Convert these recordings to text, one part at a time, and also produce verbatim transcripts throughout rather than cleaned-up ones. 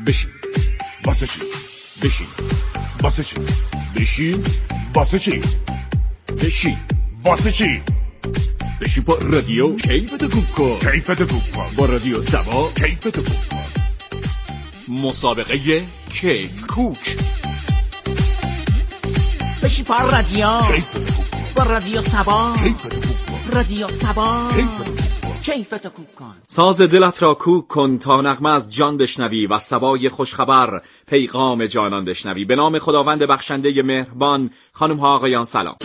بشین. واسه چی؟ بشین. واسه چی؟ بشین. واسه چی؟ بشین. واسه چی؟ بشین با رادیو کیفتو خوب کن. کیفتو خوب کن. با رادیو سبا کیفتو خوب کن. مسابقه کیف کوک. بشین با رادیو کیفتو خوب کن. با رادیو سبا کیفتو خوب کن. رادیو سبا کیفتو خوب کن. کیفتو کوک کن. ساز دلت را کوک کن تا نغمه از جان بشنوی و سبای خوشخبر پیغام جانان بشنوی. به نام خداوند بخشنده مهربان. خانم ها آقایان سلام.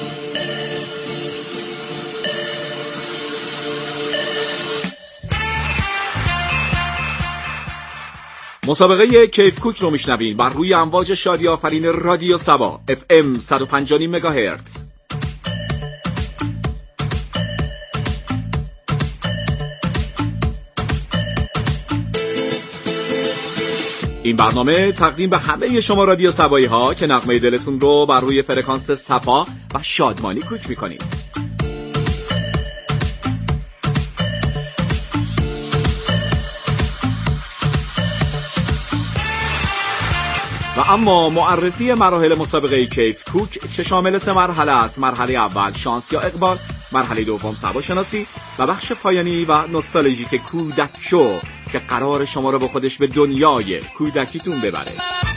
مسابقه کیف کوک رو میشنوین بر روی امواج شادی آفرین رادیو سبا اف ام صد و پنج و نیم مگاهرتز. این برنامه تقدیم به همه شما رادیو سبایی ها که نغمه دلتون رو بر روی فرکانس صفا و شادمانی کوک میکنید. و اما معرفی مراحل مسابقه کیف کوک که شامل سه مرحله است. مرحله اول شانس یا اقبال، مرحله دوم سبا شناسی و بخش پایانی و نوستالژیک کودک شو که قرار شما رو با خودش به دنیای کودکیتون ببره.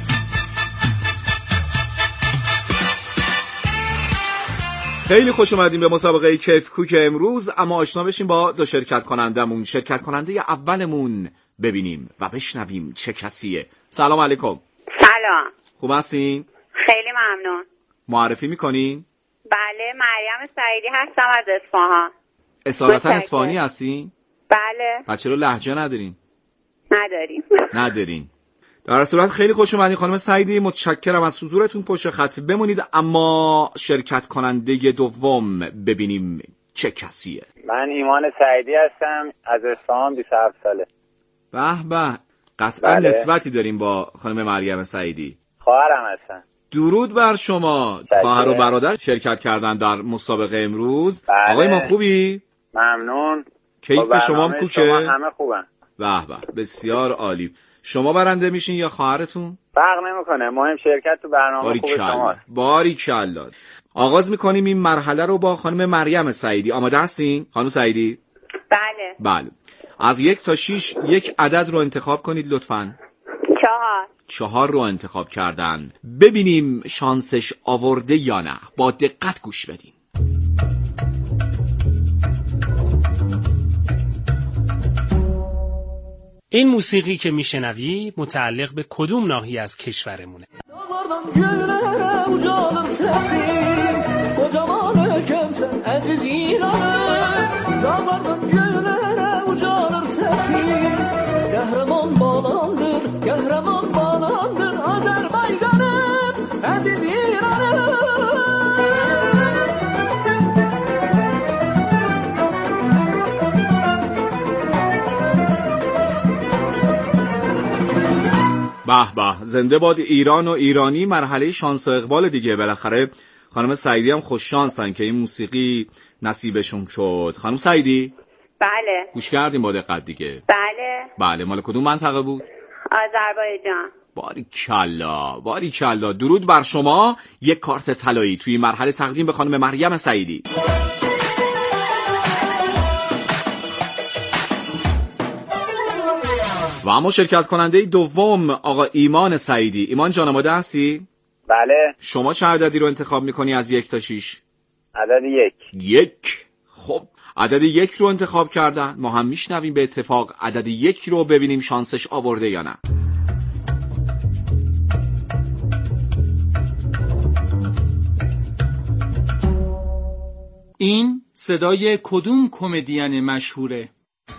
خیلی خوش اومدیم به مسابقه کیف کوک امروز. اما آشنا بشیم با دو شرکت کنندمون. شرکت کننده اولمون ببینیم و بشنویم چه کسیه. سلام علیکم. سلام. خوب هستین؟ خیلی ممنون. معرفی میکنین؟ بله، مریم سعیدی هستم از اصفهان. اصالتا اصفهانی هستین؟ بله. و چرا لهجه ندارین؟ نداریم. ندارین. در صورت خیلی خوش اومدین خانم سعیدی. متشکرم از حضورتون پشت خط. بمونید. اما شرکت کننده دوم ببینیم چه کسیه. من ایمان سعیدی هستم از اصفهان، بیست و هفت ساله. به به. قطعا بله. نسبتی داریم با خانم مریم سعیدی. خواهرم هستن. درود بر شما. بله. خواهر و برادر شرکت کردن در مسابقه امروز. بله. آقای ما خوبی؟ ممنون. کیف شما هم کوکه؟ شما همه خوبن. به به، بسیار عالی. شما برنده میشین یا خواهرتون؟ فرق نمیکنه، مهم شرکت تو برنامه خوب شماست. باریکلا. آغاز میکنیم این مرحله رو با خانم مریم سعیدی. آماده هستین خانم سعیدی؟ بله. بله. از یک تا شیش یک عدد رو انتخاب کنید لطفاً. چهار. چهار رو انتخاب کردن. ببینیم شانسش آورده یا نه. با دقت گوش بدین. این موسیقی که میشنوی متعلق به کدوم ناحیه از کشورمونه؟ به به، زنده باد ایران و ایرانی. مرحله شانس و اقبال دیگه. بالاخره خانم سعیدی هم خوش شانسن که این موسیقی نصیبشون شد. خانم سعیدی؟ بله. گوش کردیم با دقت دیگه؟ بله. بله. مال کدوم منطقه بود؟ آذربایجان. باریکلا باریکلا. درود بر شما. یک کارت طلایی توی مرحله تقدیم به خانم مریم سعیدی. و اما شرکت کننده دوم آقا ایمان سعیدی. ایمان جان آماده هستی؟ بله. شما چه عددی رو انتخاب میکنی از یک تا شیش؟ عدد یک. یک. خب عدد یک رو انتخاب کردن. ما هم میشنویم به اتفاق عدد یک رو. ببینیم شانسش آورده یا نه. این صدای کدوم کمدین مشهوره؟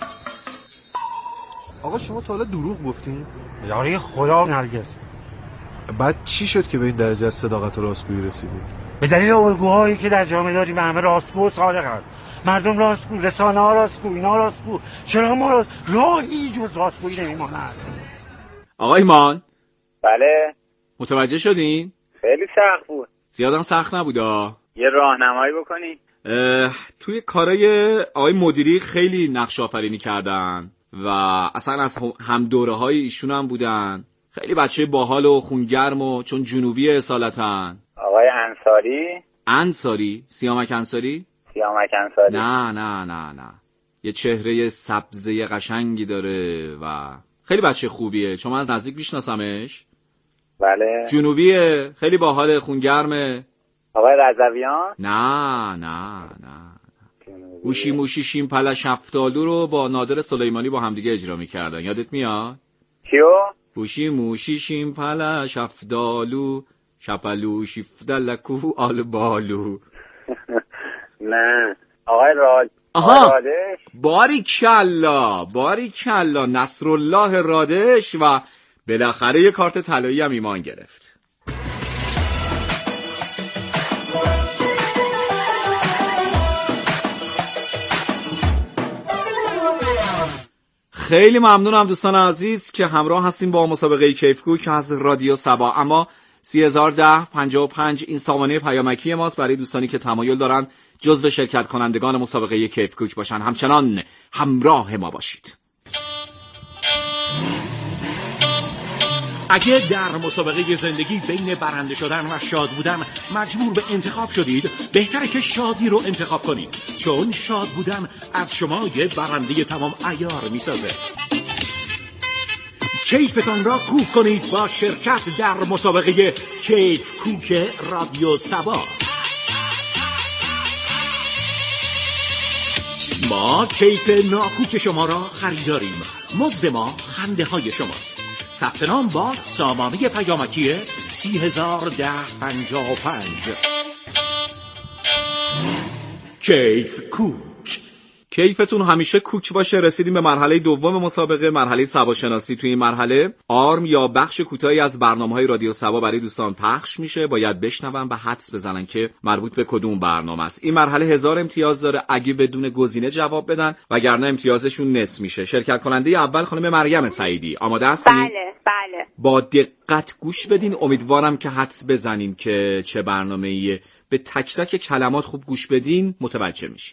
آقا شما تا حالا دروغ گفتین؟ یاری خدا نرگس. بعد چی شد که به این درجه از صداقت و راستگویی رسیدید؟ به دلیل الگوهایی که در جامعه داریم همه راستگو و صادقند. مردم راستگو، رسانه ها راستگو، اینا راستگو. چرا ما راست... راهی جز راستگویی نمیماند. آقا ایمان؟ بله. متوجه شدین؟ خیلی سخت بود. زیادم سخت نبودا. یه راهنمایی بکنی؟ توی کارای آقای مدیری خیلی نقش آفرینی کردن. و اصلا از هم دوره های ایشون هم بودن. خیلی بچه باحال و خونگرم و چون جنوبی اصالتن. آقای انصاری. انصاری؟ سیامک انصاری؟ سیامک انصاری. نه نه نه نه، یه چهره سبزه قشنگی داره و خیلی بچه خوبیه، چون من از نزدیک میشناسمش. بله. جنوبیه، خیلی باحال، خونگرمه. آقای رضویان؟ نه نه نه. گوشی موشی شیم پلش هفتالو رو با نادر سلیمانی با همدیگه اجرا میکردن، یادت میاد؟ کیو؟ گوشی موشی شیم پلش هفتالو شپلو شیفتلکو آل بالو. نه. آقای راد آها، رادش. باریکلا باریکلا، نصرالله رادش. و بالاخره یه کارت طلایی هم ایمان گرفت. خیلی ممنونم دوستان عزیز که همراه هستیم با مسابقه کیفکو که از رادیو سبا. اما سی هزار و ده پنجاه و پنج این سامانه پیامکی ماست برای دوستانی که تمایل دارن جزو شرکت کنندگان مسابقه کیفکوک باشن. همچنان همراه ما باشید. اگه در مسابقه زندگی بین برنده شدن و شاد بودن مجبور به انتخاب شدید، بهتره که شادی رو انتخاب کنید، چون شاد بودن از شما یه برنده تمام عیار میسازه. کیفتان را کوک کنید با شرکت در مسابقه کیف کوک رادیو سبا. ما کیف ناکوک شما را خریداریم. مزد ما خنده های شماست. ثبت نام با سامانه پیامکی سی هزار و ده پنجاه و پنج. کیف کوک. کیفتون همیشه کوک باشه. رسیدیم به مرحله دوم مسابقه، مرحله سبا شناسی. توی این مرحله آرم یا بخش کوتاهی از برنامه‌های رادیو سبا برای دوستان پخش میشه. باید بشنون و حدس بزنن که مربوط به کدوم برنامه است. این مرحله هزار امتیاز داره اگه بدون گزینه جواب بدن، وگرنه امتیازشون نصف میشه. شرکت کننده اول خانم مریم سعیدی، آماده هستین؟ بله بله. با دقت گوش بدین. امیدوارم که حدس بزنین که چه برنامه‌ایه. به تک تک کلمات خوب گوش بدین، متوجه میشین.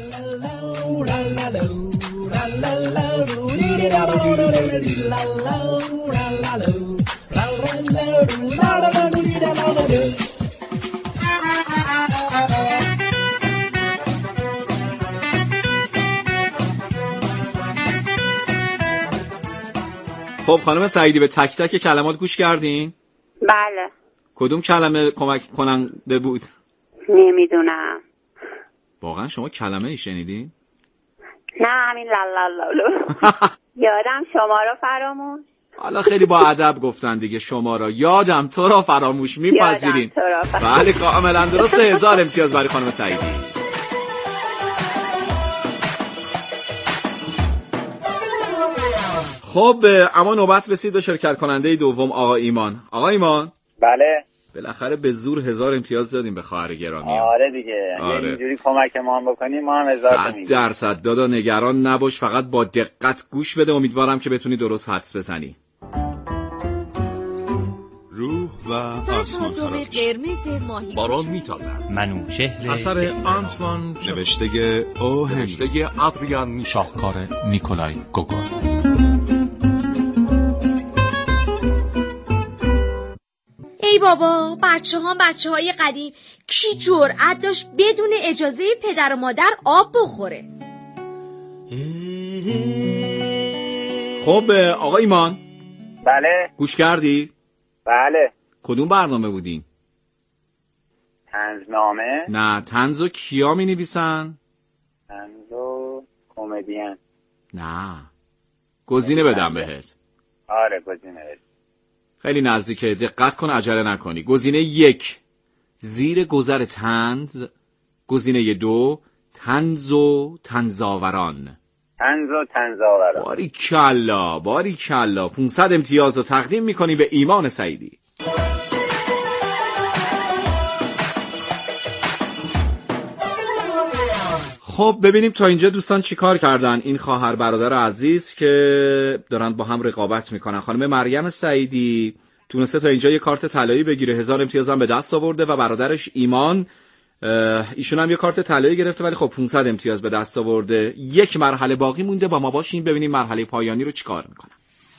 خب خانم سعیدی، به تک تک کلمات گوش کردین؟ بله. کدوم کلمه کمک کننده بود؟ نمیدونم. واقعا شما کلمه ای شنیدین؟ نه همین لالالالو. یادم شما را فراموش. حالا خیلی با ادب گفتن دیگه. شما را یادم تو را فراموش. میپذیرین؟ بله کاملا درست. هزار امتیاز برای خانم سعیدی. خب اما نوبت رسید به شرکت کننده دوم، آقا ایمان. آقا ایمان. بله. بالاخره به زور هزار امتیاز دادیم به خواهر گرامی. آره دیگه. آره. اینجوری کمک ما هم بکنیم ما هم هزار تا میگیم. صد درصد دادا، نگران نباش، فقط با دقت گوش بده. امیدوارم که بتونی درست حدس بزنی. روح و آسمان خرابش. باران میتازد. منوچهر. اثر آنتوان نوشته او هنری. نوشته ادریان. شاهکار نیکولای گوگل. ای بابا، بچه ها بچه های قدیم، کی جرأت داشت بدون اجازه پدر و مادر آب بخوره؟ خب آقا ایمان. بله. گوش کردی؟ بله. کدوم برنامه بودین؟ طنزنامه. نه، طنزو کیا می نویسن؟ طنزو کمدین. نه، گزینه بدم بهت. آره گزینه بده. خیلی نزدیکه، دقت کن، عجله نکنی. گزینه یک زیر گذر طنز. گزینه دو طنز و طنزآوران. طنز و طنزآوران. باریکلا باریکلا. پانصد امتیاز رو تقدیم میکنی به ایمان سعیدی. خب ببینیم تا اینجا دوستان چی کار کردن. این خواهر برادر عزیز که دارن با هم رقابت میکنن. خانم مریم سعیدی تونسته تا اینجا یه کارت طلایی بگیره، هزار امتیاز هم به دست آورده و برادرش ایمان ایشون هم یه کارت طلایی گرفته ولی خب پانصد امتیاز به دست آورده. یک مرحله باقی مونده، با ما باشین ببینیم مرحله پایانی رو چیکار میکنه.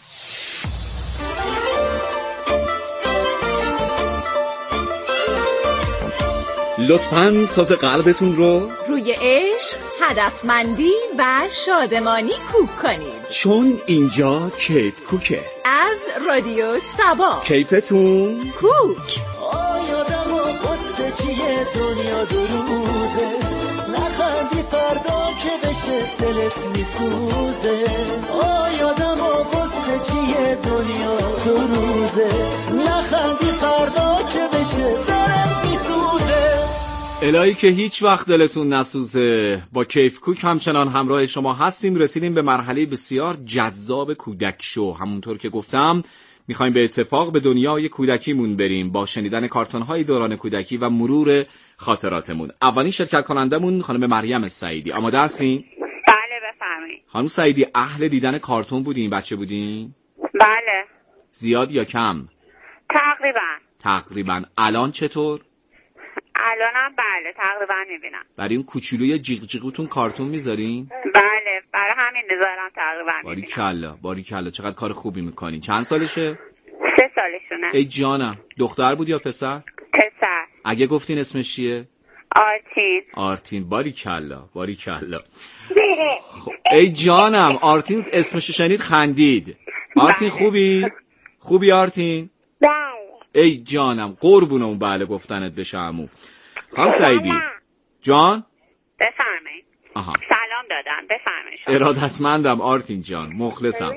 لطفاً ساز قلبتون رو روی عشق، هدفمندی و شادمانی کوک کنید، چون اینجا کیف کوکه. از رادیو سبا. کیفتون کوک. آیادم و قصه چیه دنیا دو روزه، نخندی فردا که بشه دلت میسوزه. آیادم و قصه چیه دنیا دو روزه، نخندی فردا که بشه دلت میسوزه. الهی که هیچ وقت دلتون نسوزه. با کیف کوک همچنان همراه شما هستیم. رسیدیم به مرحله بسیار جذاب کودک شو. همونطور که گفتم میخوایم به اتفاق به دنیای کودکیمون بریم با شنیدن کارتون‌های دوران کودکی و مرور خاطراتمون. اولین شرکت کنندمون خانم مریم سعیدی. آماده هستین؟ بله بفرمایید. خانم سعیدی اهل دیدن کارتون بودین بچه بودین؟ بله. زیاد یا کم؟ تقریبا. تقریبا. الان چطور؟ الانم بله تقریبا میبینم. برای اون کوچولوی جیغ جیغوتون کارتون میذارین؟ بله برای همین میذارم تقریبا. باری کلا باری کلا چقدر کار خوبی میکنین. چند سالشه؟ سه سالشونه. ای جانم. دختر بود یا پسر؟ پسر. اگه گفتین اسمش چیه؟ آرتین. آرتین. باری کلا باری کلا. خب. ای جانم آرتین اسمش شنید خندید. آرتین خوبی؟ خوبی آرتین؟ بله. ای جانم قربون اون بله گفتنت بشه عمو. خانم سعیدی جان بفرمایید. آها سلام دادم بفرمایید. ارادتمندم آرتین جان مخلصم.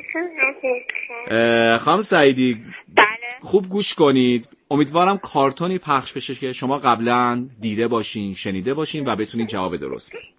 خانم سعیدی بله خوب گوش کنید. امیدوارم کارتونی پخش بشه که شما قبلا دیده باشین شنیده باشین و بتونین جواب درست بدین.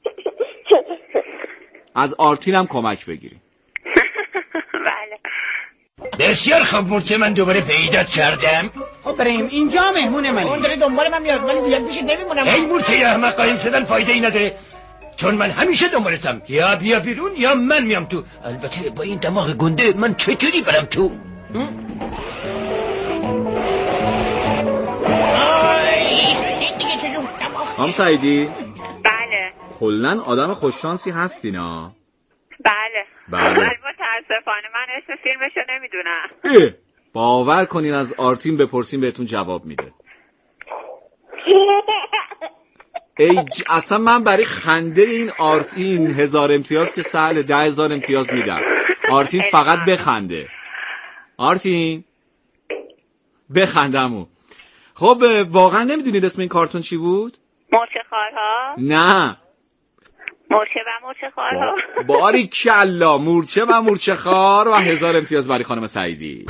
از آرتین هم کمک بگیرین. بله. بسیار خوب مورچه من دوباره پیدات کردم. خب بریم اینجا مهمون منه. اون داره دنبال من میاد ولی زیاد پیش نمیمونم. ای مورچه احمق قایم شدن فایده ای نداره. چون من همیشه دنبالتم. یا بیا بیرون یا من میام تو. البته با این دماغ گنده من چطوری برم تو؟ خانم سعیدی بله. کلاً آدم خوششانسی هستین ها. بله. بله. ولی متاسفانه من اسم فیلمشو نمیدونم. اه. باور کنین از آرتین بپرسین بهتون جواب میده. ای ج... اصلا من برای خنده این آرتین هزار امتیاز که سهل ده هزار امتیاز میدم. آرتین فقط بخنده. آرتین بخندمو. خب واقعا نمیدونید اسم این کارتون چی بود؟ مرچه خارها؟ نه مرچه و مرچه خارها. باری کلا مورچه و مورچه خار و هزار امتیاز برای خانم سعیدی.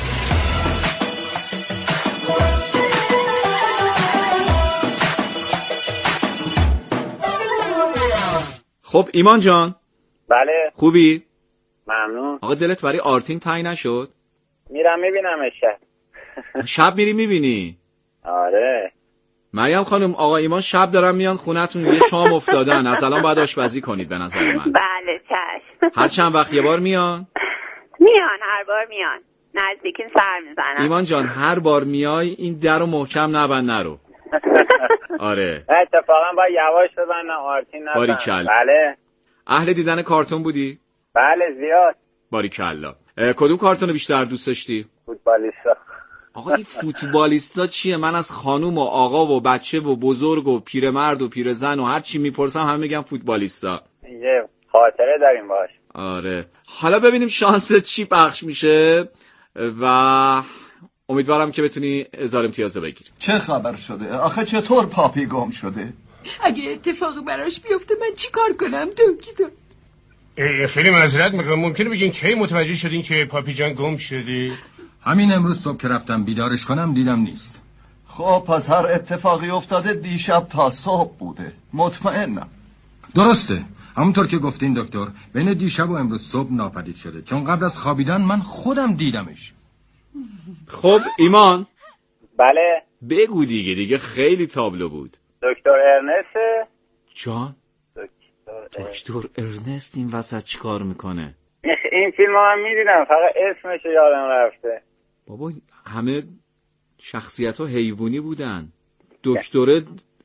خب ایمان جان. بله. خوبی؟ ممنون. آقا دلت برای آرتین تنگ نشد؟ میرم میبینمش. شب میری میبینی؟ آره. مریم خانم آقا ایمان شب دارن میان خونتون یه شام افتادن. از الان باید آشپزی کنید به نظر من. بله چشم. هر چند وقت یه بار میان؟ میان هر بار میان. نزدیکین سر میزنن. ایمان جان هر بار میای این در رو محکم نبند نرو. آره. اتفاقا باید یواش ببندم آرتین نزن. باریکلا. بله. اهل دیدن کارتون بودی؟ بله زیاد. باریکلا. کدوم کارتون رو بیشتر دوست داشتی؟ فوتبالیستا. آقا این فوتبالیستا چیه؟ من از خانوم و آقا و بچه و بزرگ و پیرمرد و پیرزن و هر چی میپرسم همه میگن فوتبالیستا. یه خاطره داریم باش. آره. حالا ببینیم شانس چی پخش میشه و امیدوارم که بتونی هزار امتیاز بگیری. چه خبر شده؟ آخه چطور پاپی گم شده؟ اگه اتفاقی براش بیفته من چی کار کنم دکتر؟ خیلی معذرت میخوام ممکنه بگین کی متوجه شدین که پاپی جان گم شده؟ همین امروز صبح که رفتم بیدارش کنم دیدم نیست. خب پس هر اتفاقی افتاده دیشب تا صبح بوده. مطمئنم. درسته. همونطور که گفتین دکتر بین دیشب و امروز صبح ناپدید شده چون قبل از خوابیدن من خودم دیدمش. خب ایمان. بله. بگو دیگه دیگه خیلی تابلو بود. دکتر ارنست جان؟ دکتر ارنست این وسط چیکار میکنه؟ این فیلم هم میدیدم فقط اسمش یادم رفته. بابا همه شخصیت ها حیوانی بودن. دکتر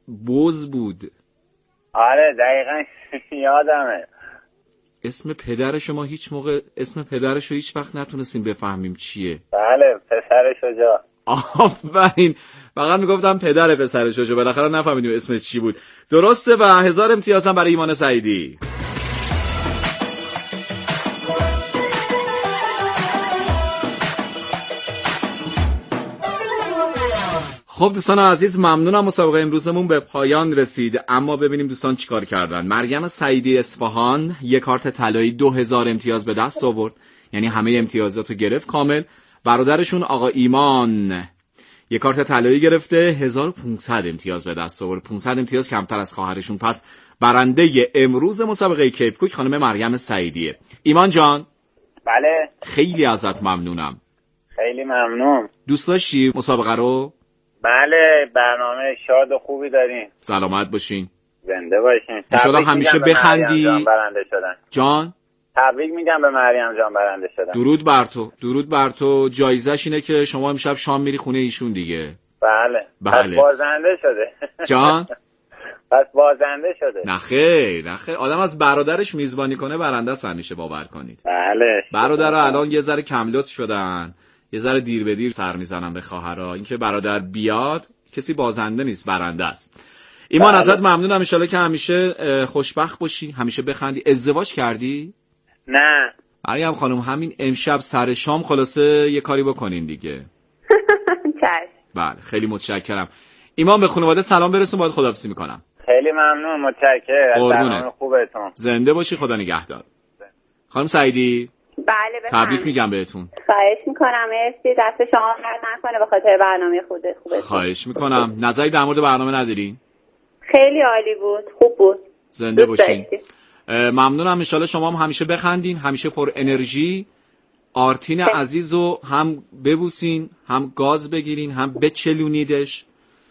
بز بود. آره دقیقا یادمه. اسم پدر شما هیچ موقع اسم پدرشو هیچ وقت نتونستیم بفهمیم چیه؟ بله پسر شجاع. آفرین، فقط میگفتم پدر پسر شجاع، بالاخره نفهمیدیم اسمش چی بود. درسته و هزار امتیاز هم برای ایمان سعیدی. خب دوستان عزیز، ممنونم. مسابقه امروزمون به پایان رسید، اما ببینیم دوستان چیکار کردن. مریم سعیدی اصفهان یک کارت طلایی دو هزار امتیاز به دست آورد، یعنی همه امتیازاتو گرفت کامل. برادرشون آقا ایمان یک کارت طلایی گرفته، هزار و پانصد امتیاز به دست آورد، پانصد امتیاز کمتر از خواهرشون. پس برنده امروز مسابقه کیف کوک خانم مریم سعیدیه. ایمان جان. بله. خیلی ازت ممنونم. خیلی ممنون. دوست داشتی مسابقه رو؟ بله، برنامه شاد و خوبی دارین. سلامت باشین. زنده باشین. انشالله همیشه بخندی. جان برنده شدن. جان؟ تبریک میگم به مریم جان برنده شدن. درود بر تو. درود بر تو. جایزش اینه که شما امشب شام میری خونه ایشون دیگه. بله. بله. پس بازنده شده. جان؟ پس بازنده شده. نه خیر، نه خیر. آدم از برادرش میزبانی کنه برنده است همیشه، باور کنید. بله. برادرها الان یه ذره کم لطف شدن. یه ذره دیر به دیر سر میزنن به خواهرها. اینکه برادر بیاد کسی بازنده نیست، برنده است. ایمان بله. ازت ممنونم. ان شاءالله که همیشه خوشبخت باشی، همیشه بخندی. ازدواج کردی؟ نه. مریم خانم همین امشب سر شام خلاصه یه کاری بکنین دیگه. چشم. بله خیلی متشکرم. ایمان به خانواده سلام برسون، باید خداحافظی میکنم. خیلی ممنون، متشکرم. قربونت. خوبتون. زنده باشی، خدا نگهدار. خانم سعیدی. بله بفرمایید. تبریک میگم بهتون. خواهش میکنم، مرسی. دست شما درد نکنه به خاطر برنامه خوده خوبه. خواهش میکنم. نظری در مورد برنامه نداری؟ خیلی عالی بود، خوب بود. زنده باشین. ممنونم. ان شاءالله شما هم همیشه بخندین، همیشه پر انرژی. آرتین عزیزو هم ببوسین، هم گاز بگیرین، هم بچلونیدش.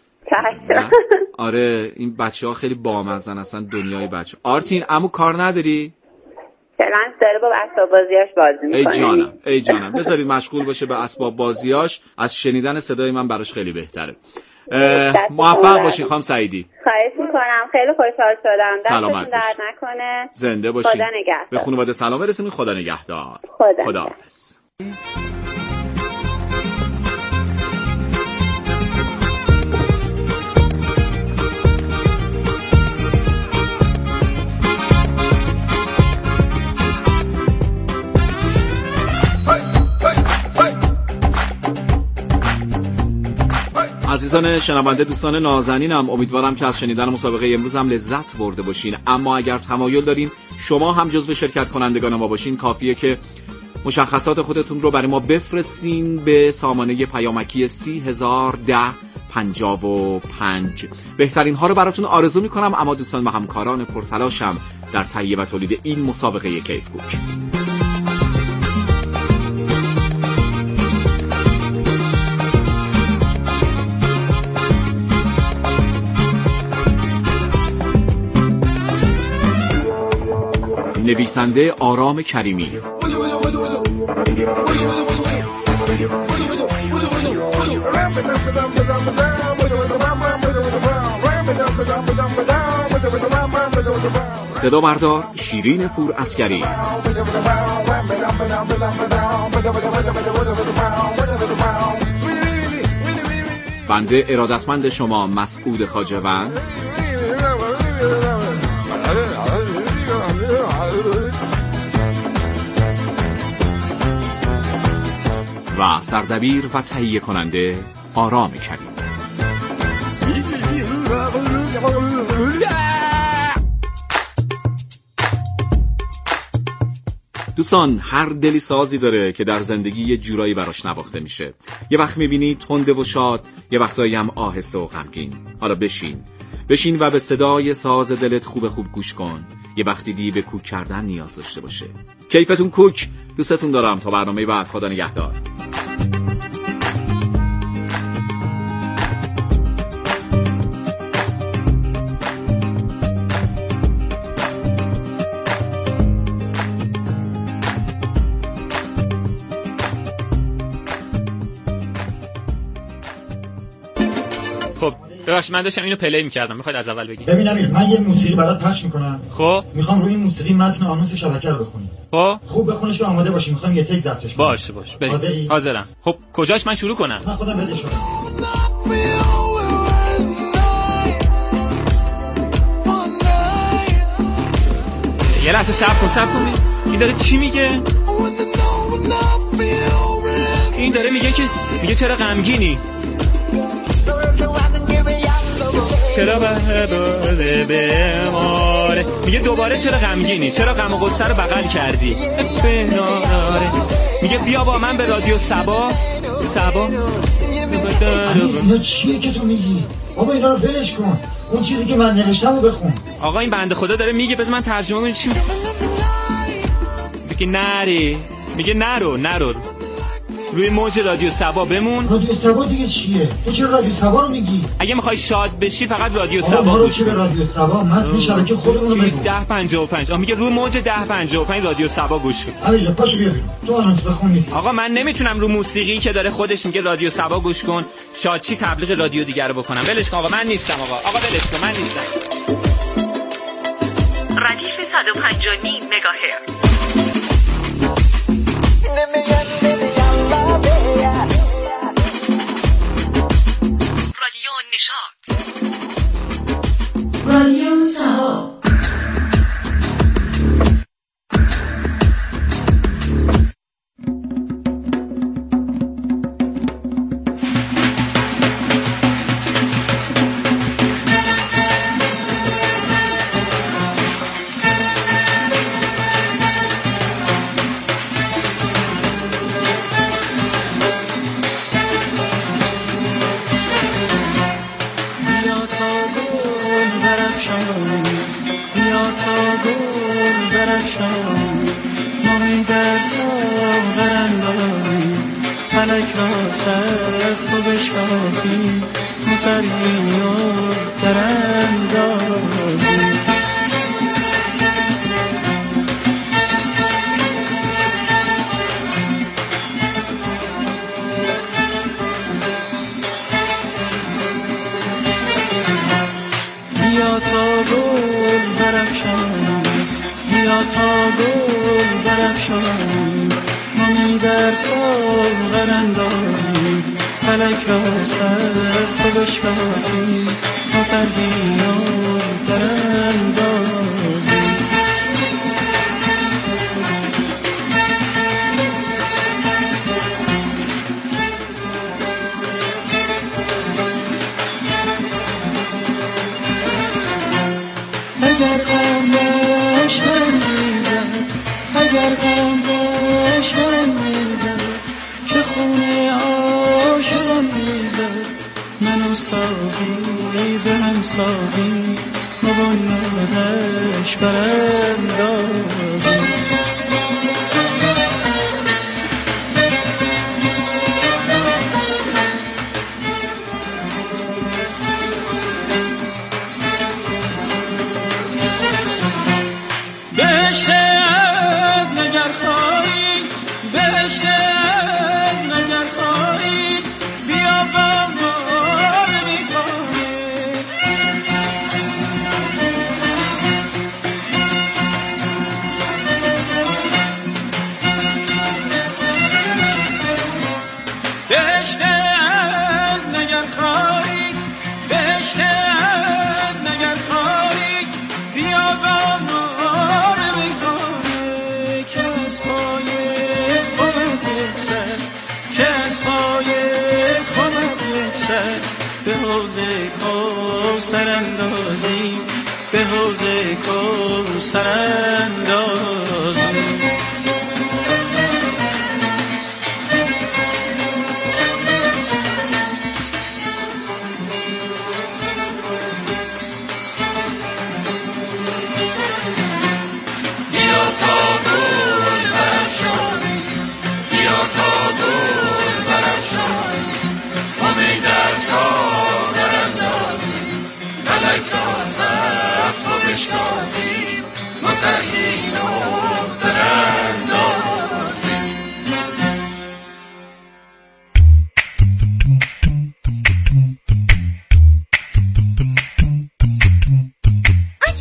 آره این بچه‌ها خیلی بامزن هستن، دنیای بچه. آرتین عمو کار نداری؟ فعلا داره با اسباب بازیاش بازی میکنه. ای جانم ای جانم بذارید مشغول باشه به اسباب بازیاش، از شنیدن صدای من براش خیلی بهتره. موفق باشین خانم سعیدی. خواهش میکنم، خیلی خوشحال شدم. سلامت درد نکنه. زنده باشین. خدا نگهدار. به خانواده سلام برسونید. خدا نگهدار. خدا خداحافظ. عزیزان شنونده، دوستان نازنینم، امیدوارم که از شنیدن مسابقه امروز هم لذت برده باشین. اما اگر تمایل دارین شما هم جزو شرکت کنندگان ما باشین، کافیه که مشخصات خودتون رو برای ما بفرستین به سامانه پیامکی سی هزار ده پنجاه و پنج. بهترین ها رو براتون آرزو میکنم. اما دوستان و همکاران پرتلاشم در تهیه و تولید این مسابقه کیف کوک، نویسنده آرام کریمی، صدا بردار شیرین پور عسکری، بنده ارادتمند شما مسعود خواجه‌وند، و سردبیر و تهیه کننده آرام کریم. دوستان هر دلی سازی داره که در زندگی یه جورایی براش نواخته میشه. یه وقت میبینی تنده و شاد، یه وقتایی هم آهسته و غمگین. حالا بشین بشین و به صدای ساز دلت خوب خوب گوش کن. یه وقتی دی به کوک کردن نیاز داشته باشه. کیفتون کوک، دوستتون دارم. تا برنامه بعد، خدا نگهدار. خب ببخشید من داشتم اینو پلی می‌کردم. می‌خواید از اول بگید؟ ببین امیر، من یه موسیقی برات پخش می‌کنم. خب می‌خوام روی این موسیقی متن آنونس شبکه رو بخونی. خب خوب بخونش که آماده باشی. می‌خوام یه تک ضبطش کنم. باشه باشه بریم. حاضری؟ حاضرم. خب کجاش من شروع کنم؟ من خودم ردش کنم. یه لحظه صبر کن صبر کن. این داره چی میگه؟ این داره میگه که میگه چرا غمگینی؟ چرا به بماره؟ میگه دوباره چرا غمگینی؟ چرا غم و غصه رو بغل کردی؟ میگه بیا با من به رادیو سبا. سبا اینا چیه که تو میگی؟ بابا اینا رو ولش کن. اون چیزی که من نوشتم رو بخون. آقا این بنده خدا داره میگه بذار من ترجمه کنم. چی میگه؟ نری میگه نرو نرو روی موج رادیو سبا بمون. رادیو سبا دیگه چیه؟ تو چرا رادیو سبا رو میگی؟ اگه میخوای شاد بشی فقط رادیو سبا گوش کن. رادیو سبا متن شبکه خودمون رو بگو. ده پنجاه و پنج. آ میگه روی موج ده پنجاه و پنج رادیو سبا گوش کن. همینجا پاشو بیا بیرون. تو آنونس بخون نیست. آقا من نمیتونم رو موسیقی که داره خودش میگه رادیو سبا گوش کن شادچی تبلیغ رادیو دیگه رو بکنم. ولش کن آقا من نیستم. آقا آقا ولش کن من نیستم. ردیف صد و پنج و نیم مگاهرتز. رادیو نشاط. رادیو سبا.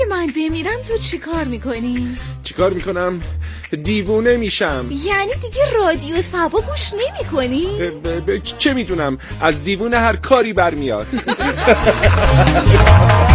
من بمیرم تو چی کار میکنی؟ چی کار میکنم؟ دیوونه میشم. یعنی دیگه رادیو سبا گوش نمی کنی؟ ب- ب- چه میدونم، از دیوونه هر کاری برمیاد.